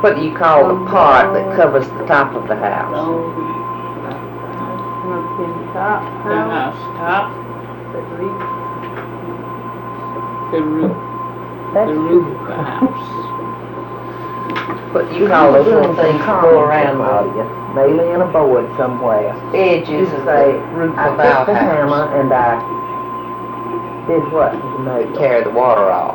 What do you call the part that covers the top of the house? The house top. The roof. The roof of the house. What do you call those little things that go around the maybe in a board somewhere. edges of the roof I of took our the house? hammer and I did what? You know, Carry the water off.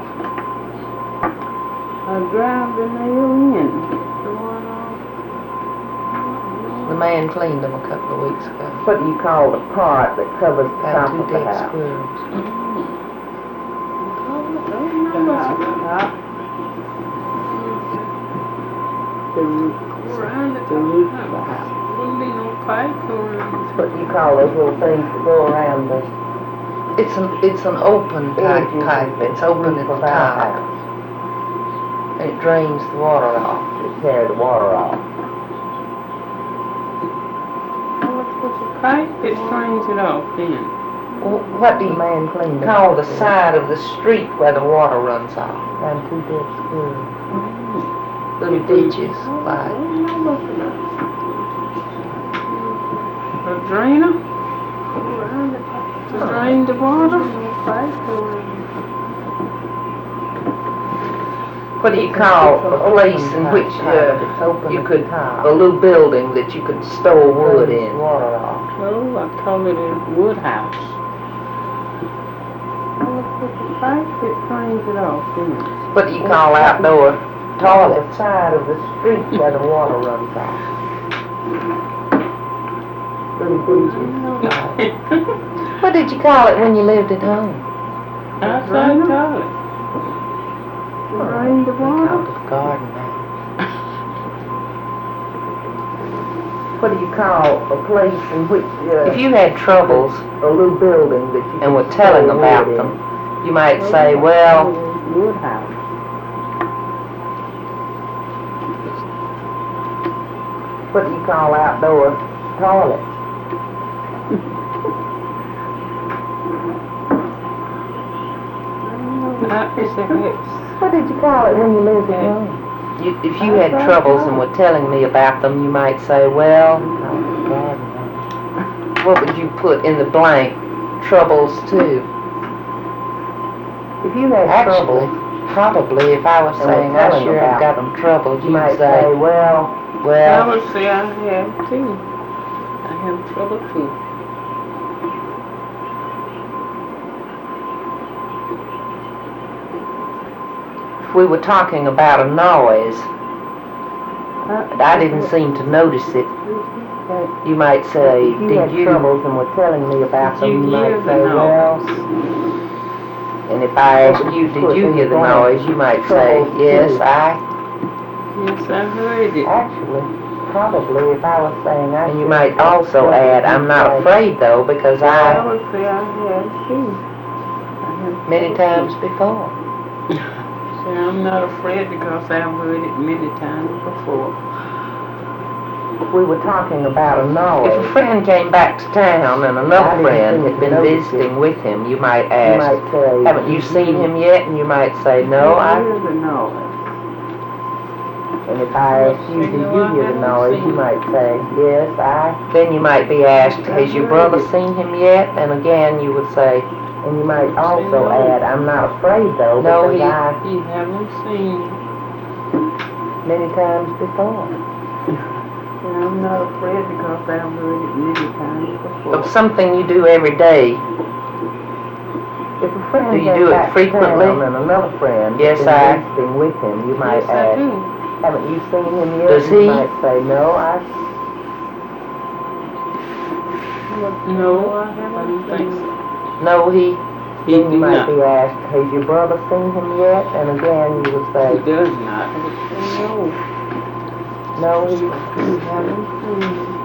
I drive the nail in. The one off. The man cleaned them a couple of weeks ago. what do you call the part that covers the top Found two of the dead house? squirrels. The house top. The roof. The roof of the house. Wouldn't be no pipe around. What do you call those little things that go around the It's an open type edges pipe. of the It's open at roof the of our top. house? And it drains the water off. To carry the water off. What's a pipe? It drains it off then. What do The you man cleaned it. call the side of the street where the water runs off? Found two dead squirrels. Little ditches, like A drainer? To drain the water? what do you call a place in which It's open you at could the top. a little building that you could store wood Drains in? water off. Oh, I call it a wood house. Pipe, it drains it off, then. What do you call outdoor On toilets? the side of the street where the water runs off. Little ditches. What did you call it when you lived at home? Outside toilet. Drain the We water? called it a garden now. What do you call a place in which If you had troubles a little building that you and were could telling store about wood in? them, you might say, well, Wood house. What do you call outdoor toilets? It's a house. What did you call it when you lived at home? if you had troubles and were telling me about them, you might say, well, what would you put in the blank? Troubles too. If you had Actually, trouble, probably if I was And we're saying I telling sure have about got them trouble, you you'd might say, say, well, I well, would say I have too. I have trouble too. if we were talking about a noise, and I didn't seem to notice it, you might say, if you did had you? troubles and were telling me about Did them, you you hear might the say, well, And if I asked you, did you hear the noise, you might say, yes, I. Yes, I heard it. actually, probably if I was saying I And you should might have also trouble, add, you'd I'm not say, afraid though, because I I, would say I have too. I have many trouble times before. too. Say I'm not afraid because I've heard it many times before. If we were talking about a If a noise, friend came back to town and I another didn't friend seem had to been notice visiting with him, you might you ask, might say, haven't you seen him yet? And you might say, no, I. hear the noise. And if I asked you, did you hear the noise, you might say, yes, I. Then you might be asked, has your brother seen him yet? And again you would say, And you might also add, I'm not afraid though, No, because I, You haven't seen it. many times before. Yeah, I'm not afraid because I've heard it many times before. of something you do every day. If a friend Do you came do it back to frequently? town and another friend Yes, had I- been visiting with him, you might Yes, I ask, do. haven't you seen him yet? Does You he? might say, no, I. No, I don't think so. No, he. He Then you do might not. be asked, has your brother seen him yet? And again, you would He say, does not. I would say no. no, he. You haven't seen him.